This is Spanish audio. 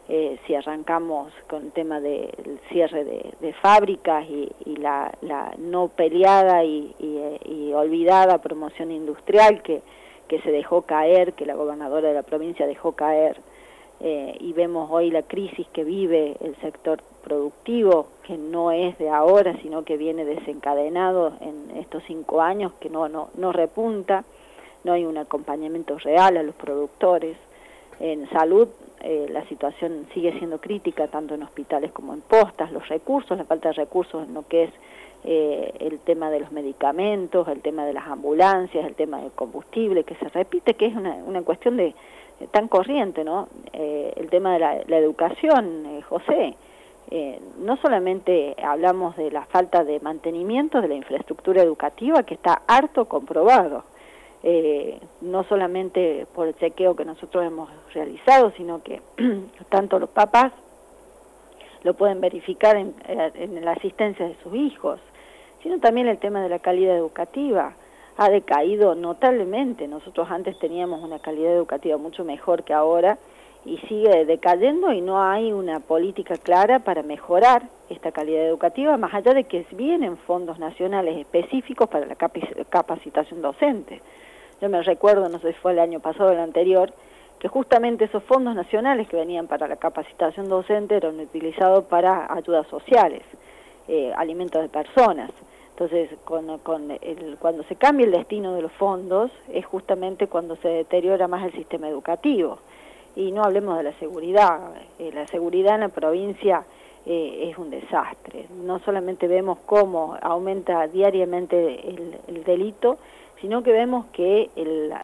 si arrancamos con el tema del cierre de fábricas y la no peleada y olvidada promoción industrial que se dejó caer, que la gobernadora de la provincia dejó caer, y vemos hoy la crisis que vive el sector productivo, que no es de ahora, sino que viene desencadenado en estos 5 años, que no repunta, no hay un acompañamiento real a los productores. En salud la situación sigue siendo crítica, tanto en hospitales como en postas, los recursos, la falta de recursos en lo que es el tema de los medicamentos, el tema de las ambulancias, el tema del combustible, que se repite, que es una cuestión de tan corriente, ¿no? El tema de la educación, José. No solamente hablamos de la falta de mantenimiento de la infraestructura educativa, que está harto comprobado, no solamente por el chequeo que nosotros hemos realizado, sino que tanto los papás lo pueden verificar en la asistencia de sus hijos, sino también el tema de la calidad educativa. Ha decaído notablemente. Nosotros antes teníamos una calidad educativa mucho mejor que ahora y sigue decayendo, y no hay una política clara para mejorar esta calidad educativa, más allá de que vienen fondos nacionales específicos para la capacitación docente. Yo me recuerdo, no sé si fue el año pasado o el anterior, que justamente esos fondos nacionales que venían para la capacitación docente eran utilizados para ayudas sociales, alimentos de personas. Entonces, cuando se cambia el destino de los fondos, es justamente cuando se deteriora más el sistema educativo. Y no hablemos de la seguridad. La seguridad en la provincia es un desastre. No solamente vemos cómo aumenta diariamente el delito, sino que vemos que